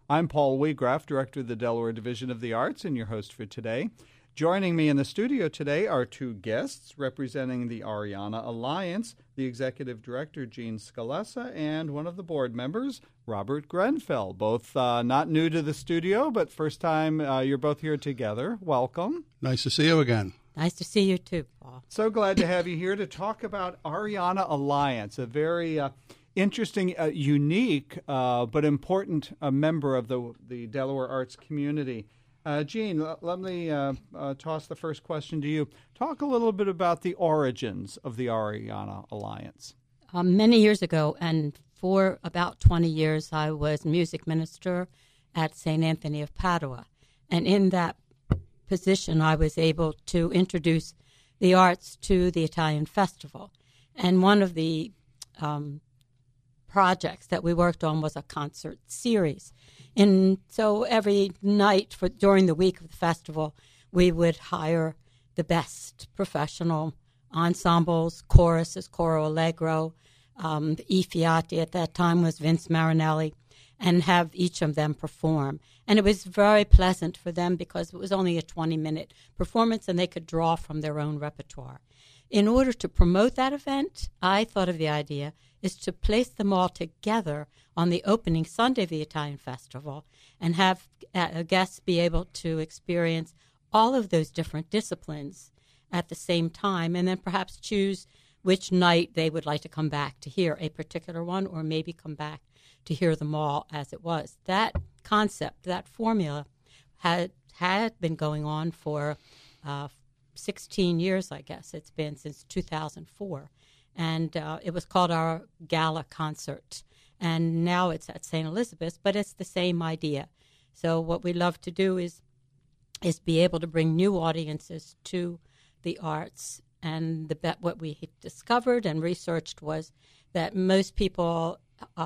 I'm Paul Weagraff, Director of the Delaware Division of the Arts, and your host for today. Joining me in the studio today are two guests representing the Ariana Alliance, the Executive Director, Gene Scalessa, and one of the board members, Robert Grenfell. Both not new to the studio, but first time you're both here together. Welcome. Nice to see you again. Nice to see you too, Paul. So glad to have you here to talk about Ariana Alliance, a very interesting, unique, but important member of the Delaware arts community. Gene, let me toss the first question to you. Talk a little bit about the origins of the Ariana Alliance. Many years ago, and for about 20 years, I was music minister at St. Anthony of Padua. And in that position, I was able to introduce the arts to the Italian Festival. And one of the projects that we worked on was a concert series. And so every night during the week of the festival, we would hire the best professional ensembles, choruses, Coro Allegro, I Fiati at that time was Vince Marinelli, and have each of them perform. And it was very pleasant for them because it was only a 20-minute performance and they could draw from their own repertoire. In order to promote that event, I thought of the idea is to place them all together on the opening Sunday of the Italian Festival and have guests be able to experience all of those different disciplines at the same time, and then perhaps choose which night they would like to come back to hear a particular one, or maybe come back to hear them all as it was. That concept, that formula, had been going on for 16 years, I guess. It's been since 2004. And it was called our Gala Concert. And now it's at St. Elizabeth's, but it's the same idea. So what we love to do is be able to bring new audiences to the arts. And what we discovered and researched was that most people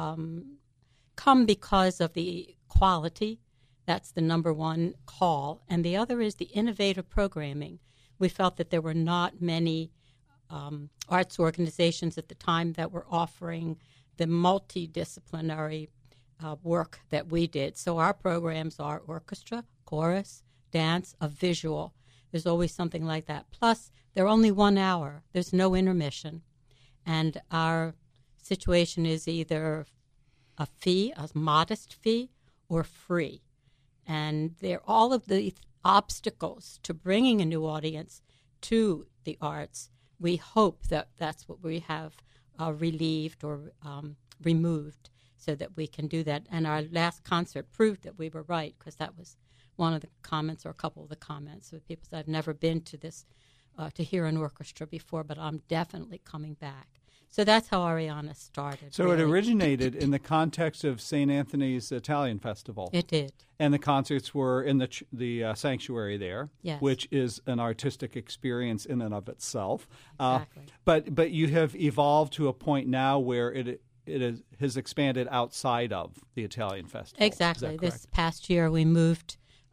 come because of the quality. That's the number one call. And the other is the innovative programming. We felt that there were not many arts organizations at the time that were offering the multidisciplinary work that we did. So our programs are orchestra, chorus, dance, a visual. There's always something like that. Plus, they're only 1 hour. There's no intermission. And our situation is either a fee, a modest fee, or free. And they're all of the obstacles to bringing a new audience to the arts. We hope that that's what we have relieved or removed so that we can do that. And our last concert proved that we were right, because that was one of the comments, or a couple of the comments. So people said, I've never been to this, to hear an orchestra before, but I'm definitely coming back. So that's how Ariana started. So really. It originated in the context of St. Anthony's Italian Festival. It did. And the concerts were in the sanctuary there, yes, which is an artistic experience in and of itself. Exactly. But you have evolved to a point now where it has expanded outside of the Italian Festival. Exactly. This past year we moved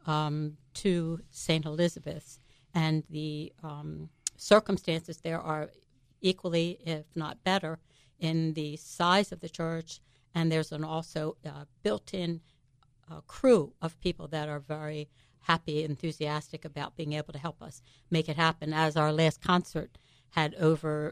to St. Elizabeth's, and the circumstances there are equally, if not better, in the size of the church, and there's also built-in crew of people that are very happy, enthusiastic about being able to help us make it happen. As our last concert had over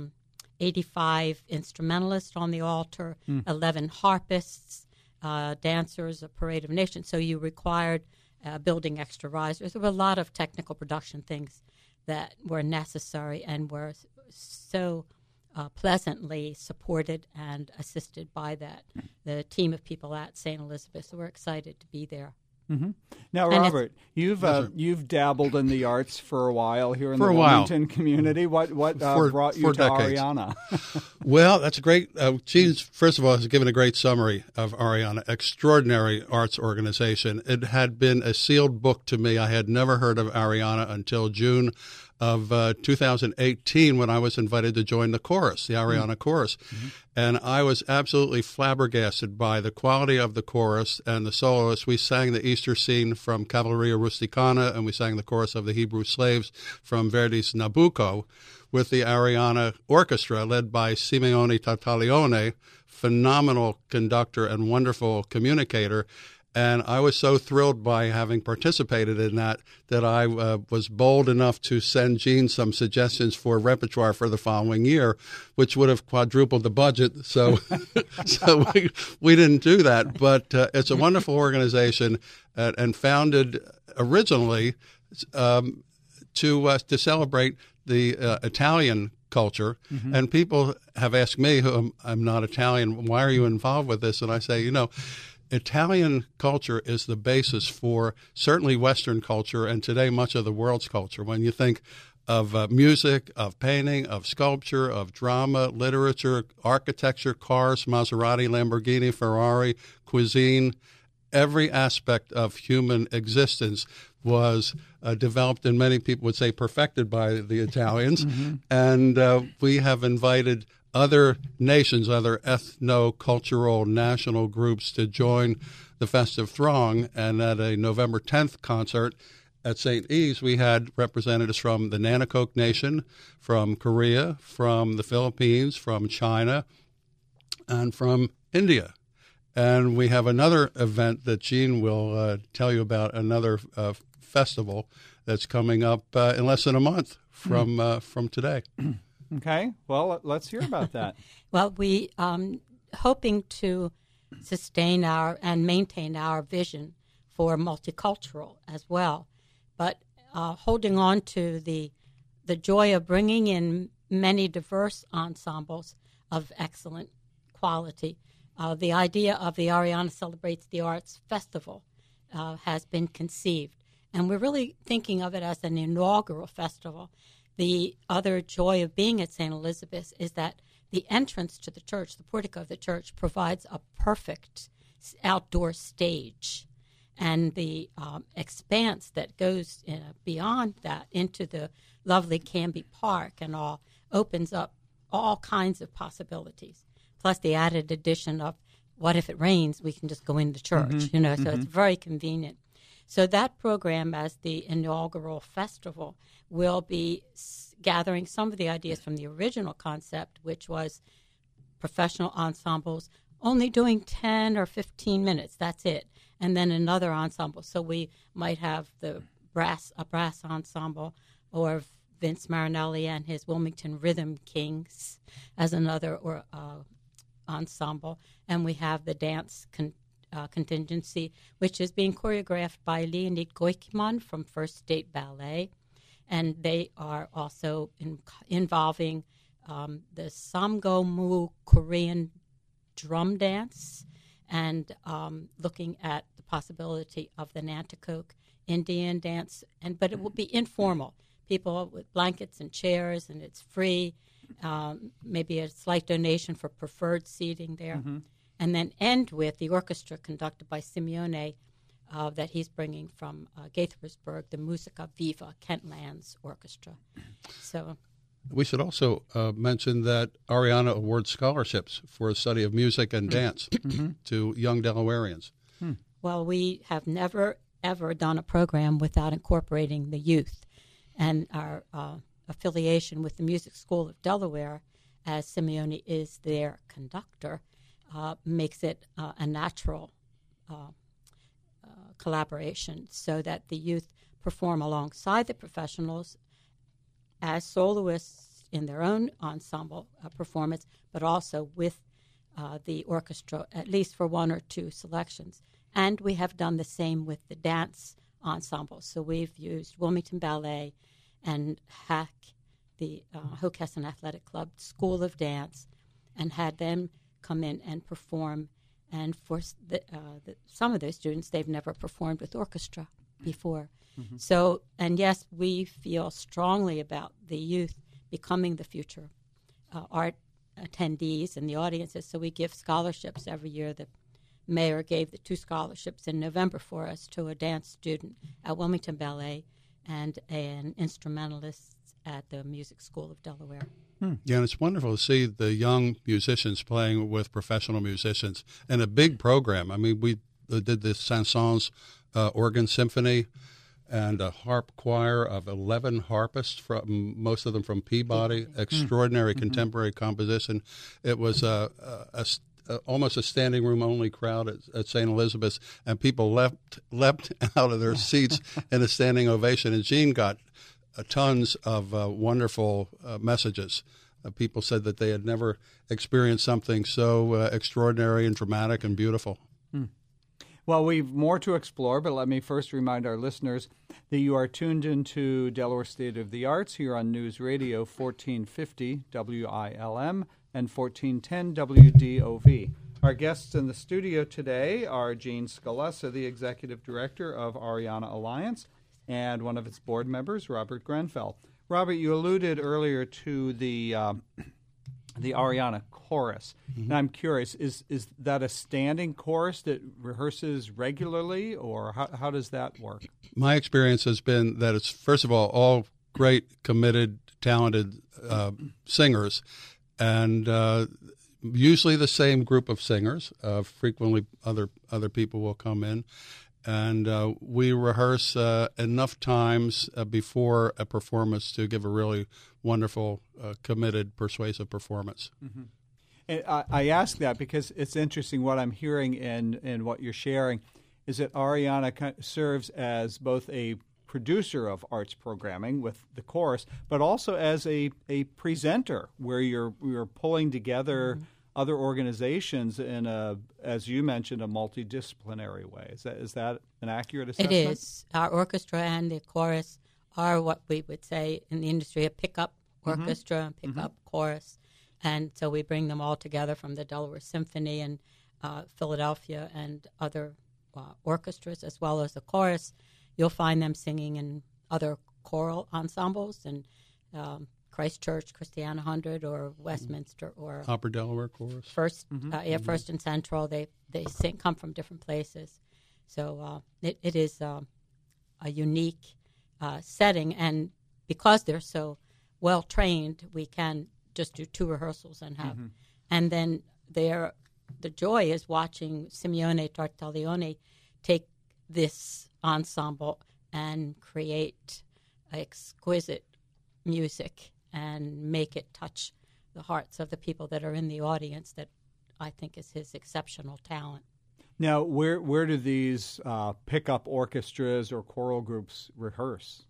85 instrumentalists on the altar, 11 harpists, dancers, a parade of nations. So you required building extra risers. There were a lot of technical production things that were necessary and were so pleasantly supported and assisted by the team of people at St. Elizabeth. So we're excited to be there. Mm-hmm. Now, Robert, you've dabbled in the arts for a while here in the Wilmington community. What brought you to decades. Ariana? Well, that's a great. Gene, first of all, has given a great summary of Ariana. Extraordinary arts organization. It had been a sealed book to me. I had never heard of Ariana until June of 2018 when I was invited to join the chorus, the Ariana Chorus. Mm-hmm. And I was absolutely flabbergasted by the quality of the chorus and the soloists. We sang the Easter scene from Cavalleria Rusticana, and we sang the chorus of the Hebrew Slaves from Verdi's Nabucco with the Ariana Orchestra led by Simeone Tartaglione, phenomenal conductor and wonderful communicator. And I was so thrilled by having participated in that I was bold enough to send Gene some suggestions for repertoire for the following year, which would have quadrupled the budget. So, we didn't do that. But it's a wonderful organization and founded originally to celebrate the Italian culture. Mm-hmm. And people have asked me, who I'm not Italian, why are you involved with this? And I say, Italian culture is the basis for certainly Western culture and today much of the world's culture. When you think of music, of painting, of sculpture, of drama, literature, architecture, cars, Maserati, Lamborghini, Ferrari, cuisine, every aspect of human existence was developed, and many people would say perfected by the Italians. Mm-hmm. And we have invited other nations, other ethno-cultural national groups to join the festive throng. And at a November 10th concert at St. Eves, we had representatives from the Nanticoke Nation, from Korea, from the Philippines, from China, and from India. And we have another event that Gene will tell you about, another festival that's coming up in less than a month from today. Okay. Well, let's hear about that. Well, we hoping to sustain and maintain our vision for multicultural as well, but holding on to the joy of bringing in many diverse ensembles of excellent quality. The idea of the Ariana Celebrates the Arts Festival has been conceived, and we're really thinking of it as an inaugural festival. The other joy of being at St. Elizabeth's is that the entrance to the church, the portico of the church, provides a perfect outdoor stage. And the expanse that goes beyond that into the lovely Canby Park and all opens up all kinds of possibilities. Plus the added addition of what if it rains, we can just go into church, so it's very convenient. So that program, as the inaugural festival, will be gathering some of the ideas from the original concept, which was professional ensembles only doing 10 or 15 minutes. That's it. And then another ensemble. So we might have a brass ensemble, or Vince Marinelli and his Wilmington Rhythm Kings as another ensemble. And we have the dance contingency, which is being choreographed by Leonid Goikiman from First State Ballet. And they are also involving the Samgo-mu Korean drum dance and looking at the possibility of the Nanticoke Indian dance. But it will be informal. People with blankets and chairs, and it's free. Maybe a slight donation for preferred seating there. Mm-hmm. And then end with the orchestra conducted by Simeone that he's bringing from Gaithersburg, the Musica Viva, Kent Lands Orchestra. So we should also mention that Ariana awards scholarships for the study of music and dance to young Delawareans. Well, we have never, ever done a program without incorporating the youth. And our affiliation with the Music School of Delaware, as Simeone is their conductor, makes it a natural collaboration, so that the youth perform alongside the professionals as soloists in their own ensemble performance, but also with the orchestra, at least for one or two selections. And we have done the same with the dance ensemble. So we've used Wilmington Ballet and HAC, the Hockessin Athletic Club School of Dance, and had them come in and perform. And for some of those students, they've never performed with orchestra before. Mm-hmm. So, and yes, we feel strongly about the youth becoming the future art attendees and the audiences. So we give scholarships every year. The mayor gave the 2 scholarships in November for us to a dance student at Wilmington Ballet and an instrumentalist at the Music School of Delaware. Yeah, and it's wonderful to see the young musicians playing with professional musicians and a big program. I mean, we did the Saint-Saëns organ symphony and a harp choir of 11 harpists, from most of them from Peabody. Extraordinary contemporary composition. It was a almost a standing room only crowd at St. Elizabeth's, and people leapt out of their seats in a standing ovation. And Gene got tons of wonderful messages. People said that they had never experienced something so extraordinary and dramatic and beautiful. Well, we've more to explore, but let me first remind our listeners that you are tuned into Delaware State of the Arts here on News Radio 1450 WILM and 1410 WDOV. Our guests in the studio today are Gene Scalessa, the Executive Director of Ariana Alliance, and one of its board members, Robert Grenfell. Robert, you alluded earlier to the Ariana Chorus. Mm-hmm. And I'm curious, is that a standing chorus that rehearses regularly, or how does that work? My experience has been that it's, first of all great, committed, talented singers, and usually the same group of singers. Frequently other people will come in. And we rehearse enough times before a performance to give a really wonderful, committed, persuasive performance. Mm-hmm. And I ask that because it's interesting what I'm hearing in what you're sharing is that Ariana serves as both a producer of arts programming with the chorus, but also as a presenter where you're pulling together mm-hmm. other organizations in as you mentioned, a multidisciplinary way. Is that an accurate assessment? It is. Our orchestra and the chorus are what we would say in the industry a pickup orchestra and pickup mm-hmm. chorus. And so we bring them all together from the Delaware Symphony and Philadelphia and other orchestras as well as the chorus. You'll find them singing in other choral ensembles and Christ Church, Christiana 100, or Westminster, or Upper Delaware Chorus. First and Central. They come from different places, so it is a unique setting. And because they're so well trained, we can just do 2 rehearsals and have, and then the joy is watching Simeone Tartaglione take this ensemble and create exquisite music and make it touch the hearts of the people that are in the audience. That I think is his exceptional talent. Now, where do these pickup orchestras or choral groups rehearse?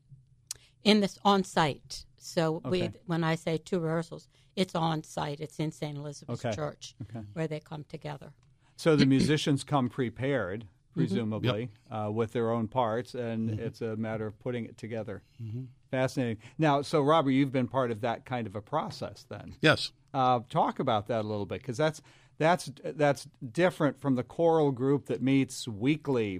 In this on site. So when I say 2 rehearsals, it's on site. It's in St. Elizabeth's Church where they come together. So the musicians come prepared, presumably, with their own parts, and it's a matter of putting it together. Mm-hmm. Fascinating. Now, so Robert, you've been part of that kind of a process then. Yes. Talk about that a little bit, because that's different from the choral group that meets weekly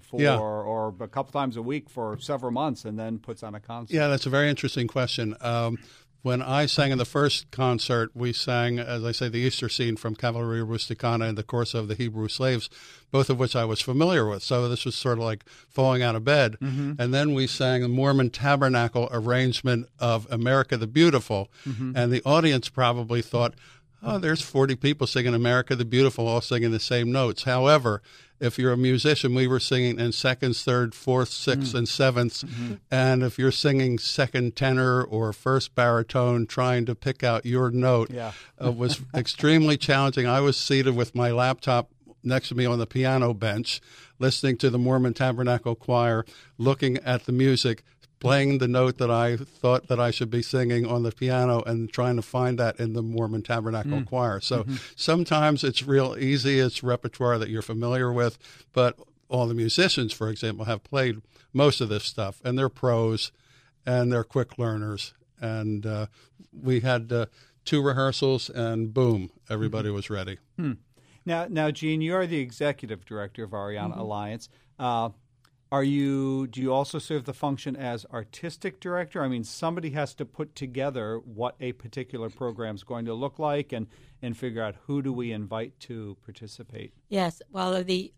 or a couple times a week for several months and then puts on a concert. Yeah, that's a very interesting question. When I sang in the first concert, we sang, as I say, the Easter scene from Cavalleria Rusticana and the Course of the Hebrew Slaves, both of which I was familiar with. So this was sort of like falling out of bed. Mm-hmm. And then we sang the Mormon Tabernacle arrangement of America the Beautiful. Mm-hmm. And the audience probably thought, oh, there's 40 people singing America the Beautiful, all singing the same notes. However, if you're a musician, we were singing in seconds, third, fourth, sixth, and sevenths. Mm-hmm. And if you're singing second tenor or first baritone, trying to pick out your note was extremely challenging. I was seated with my laptop next to me on the piano bench, listening to the Mormon Tabernacle Choir, looking at the music, playing the note that I thought that I should be singing on the piano and trying to find that in the Mormon Tabernacle Choir. So sometimes it's real easy. It's repertoire that you're familiar with, but all the musicians, for example, have played most of this stuff, and they're pros, and they're quick learners. And we had 2 rehearsals, and boom, everybody was ready. Now, Gene, you are the executive director of Ariana Alliance. Do you also serve the function as artistic director? I mean, somebody has to put together what a particular program is going to look like and figure out who do we invite to participate. Yes. Well, the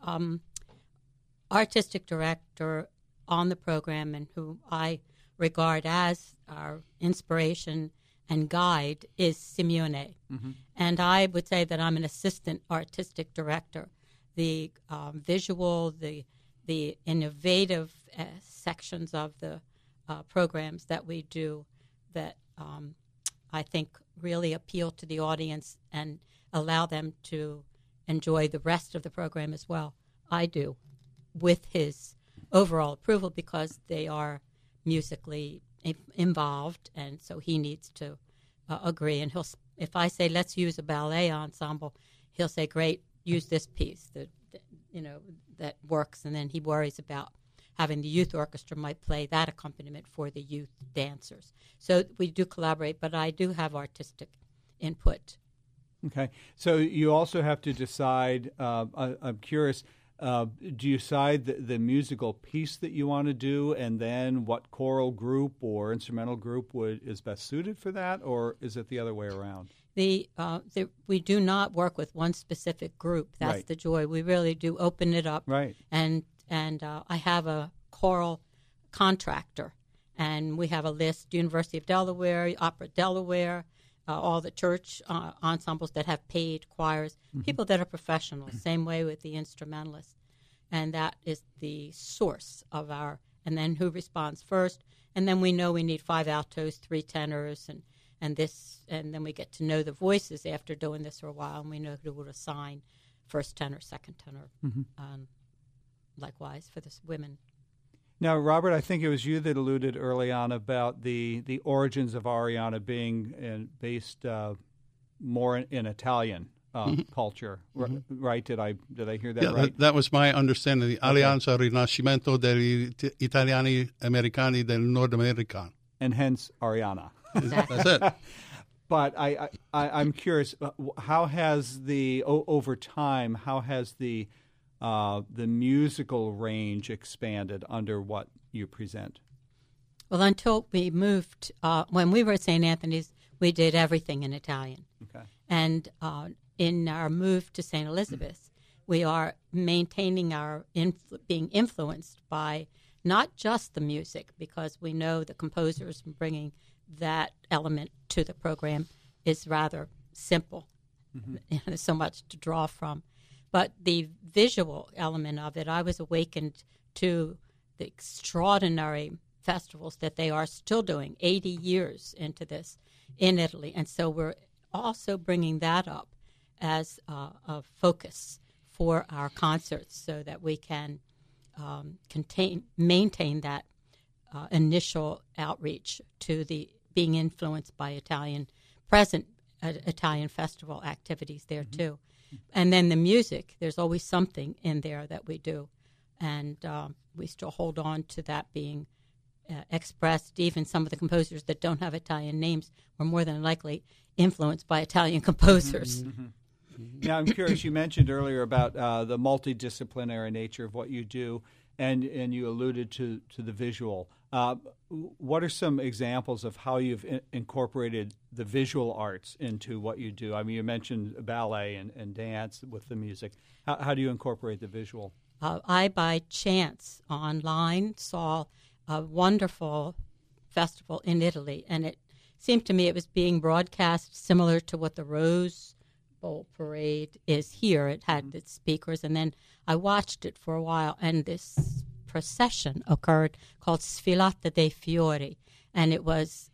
artistic director on the program, and who I regard as our inspiration and guide, is Simeone. Mm-hmm. And I would say that I'm an assistant artistic director. The visual, the innovative sections of the programs that we do that I think really appeal to the audience and allow them to enjoy the rest of the program as well. I do, with his overall approval, because they are musically involved, and so he needs to agree. And if I say, let's use a ballet ensemble, he'll say, great, use this piece that works. And then he worries about having the youth orchestra might play that accompaniment for the youth dancers. So we do collaborate, but I do have artistic input. Okay. So you also have to decide, I'm curious, do you decide the musical piece that you want to do, and then what choral group or instrumental group is best suited for that, or is it the other way around? We do not work with one specific group. That's right. The joy. We really do open it up. Right. And I have a choral contractor, and we have a list: University of Delaware, Opera Delaware, all the church ensembles that have paid choirs, people that are professional. Same way with the instrumentalists. And that is the source of our, and then who responds first. And then we know we need 5 altos, 3 tenors, and then we get to know the voices after doing this for a while, and we know who to assign first tenor, second tenor, likewise for the women. Now, Robert, I think it was you that alluded early on about the origins of Arianna being based more in Italian culture, right? Did I hear that right? That was my understanding. The Alleanza Rinascimento degli Italiani Americani del Nord America. And hence Arianna. Exactly. That's it. But I'm curious, how has over time, how has the musical range expanded under what you present? Well, until we moved, when we were at St. Anthony's, we did everything in Italian. Okay. And in our move to St. Elizabeth's, we are maintaining our being influenced by not just the music, because we know the composers bringing that element to the program is rather simple. There's so much to draw from. But the visual element of it, I was awakened to the extraordinary festivals that they are still doing 80 years into this in Italy. And so we're also bringing that up as a focus for our concerts so that we can maintain that initial outreach to the being influenced by Italian festival activities there too. And then the music, there's always something in there that we do. And we still hold on to that being expressed. Even some of the composers that don't have Italian names were more than likely influenced by Italian composers. Now, I'm curious, you mentioned earlier about the multidisciplinary nature of what you do, and you alluded to the visual. What are some examples of how you've incorporated the visual arts into what you do? I mean, you mentioned ballet and dance with the music. How do you incorporate the visual? I, by chance, online saw a wonderful festival in Italy, and it seemed to me it was being broadcast similar to what the Rose Bowl Parade is here. It had its speakers, and then I watched it for a while, and this procession occurred called Sfilata dei Fiori, and it was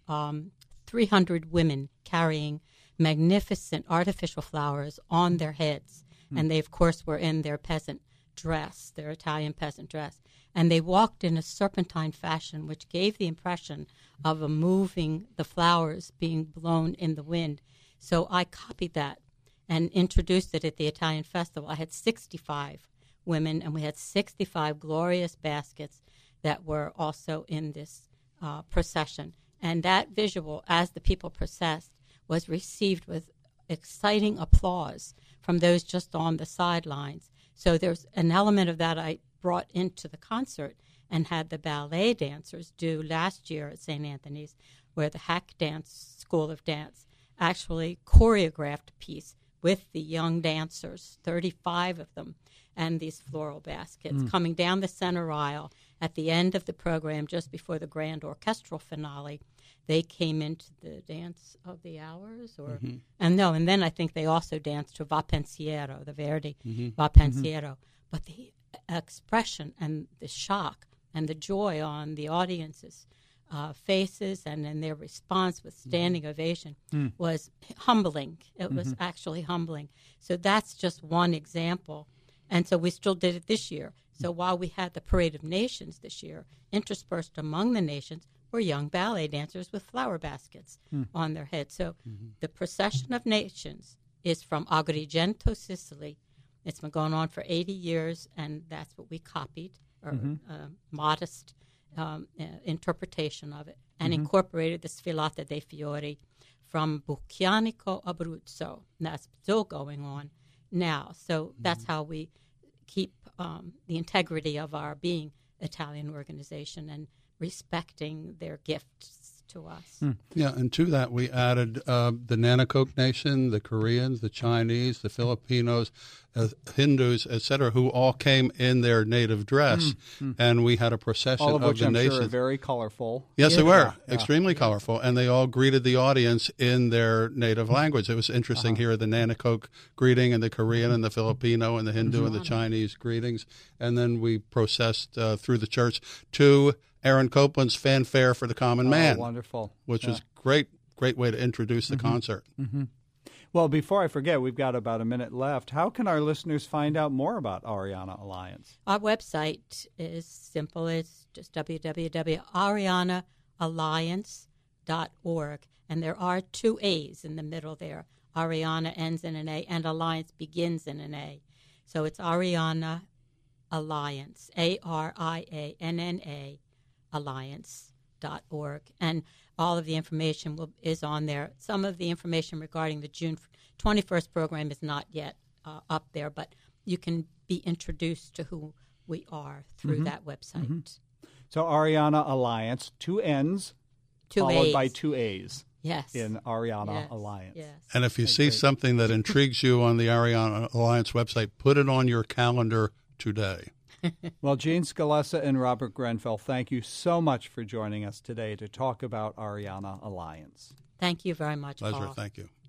300 women carrying magnificent artificial flowers on their heads, and they, of course, were in their peasant dress, their Italian peasant dress, and they walked in a serpentine fashion, which gave the impression of the flowers being blown in the wind. So I copied that and introduced it at the Italian festival. I had 65 women, and we had 65 glorious baskets that were also in this procession. And that visual, as the people processed, was received with exciting applause from those just on the sidelines. So there's an element of that I brought into the concert and had the ballet dancers do last year at St. Anthony's, where the Hack Dance School of Dance actually choreographed a piece with the young dancers, 35 of them, and these floral baskets coming down the center aisle at the end of the program, just before the grand orchestral finale. They came into the Dance of the Hours, and then I think they also danced to Va Pensiero, the Verdi Va Pensiero. But the expression and the shock and the joy on the audience's faces and in their response with standing ovation was humbling. It was actually humbling. So that's just one example. And so we still did it this year. So while we had the Parade of Nations this year, interspersed among the nations were young ballet dancers with flower baskets on their heads. So the Procession of Nations is from Agrigento, Sicily. It's been going on for 80 years, and that's what we copied, or modest interpretation of it, and incorporated the Sfilata dei Fiori from Buccianico, Abruzzo. And that's still going on now. So that's how we keep the integrity of our being Italian organization and respecting their gifts to us. Yeah, and to that we added the Nanticoke Nation, the Koreans, the Chinese, the Filipinos, Hindus, etc., who all came in their native dress, and we had a procession all of which the I'm nations. sure are very colorful. Yes, they were extremely colorful, and they all greeted the audience in their native language. It was interesting here, the Nanticoke greeting, and the Korean, and the Filipino, and the Hindu, and the Chinese greetings, and then we processed through the church to Aaron Copland's Fanfare for the Common Man. Wonderful. Which was great way to introduce the concert. Well, before I forget, we've got about a minute left. How can our listeners find out more about Ariana Alliance? Our website is simple. It's just www.arianaalliance.org. And there are 2 A's in the middle there. Ariana ends in an A, and Alliance begins in an A. So it's Ariana Alliance, ARIANNA, alliance.org. And all of the information is on there. Some of the information regarding the June 21st program is not yet up there, but you can be introduced to who we are through that website. So Ariana Alliance, 2 N's, 2 followed A's. by 2 A's. Yes. In Ariana Alliance. Yes. And if you see something that intrigues you on the Ariana Alliance website, put it on your calendar today. Well, Jean Scalessa and Robert Grenfell, thank you so much for joining us today to talk about Ariana Alliance. Thank you very much, Pleasure. Paul. Thank you.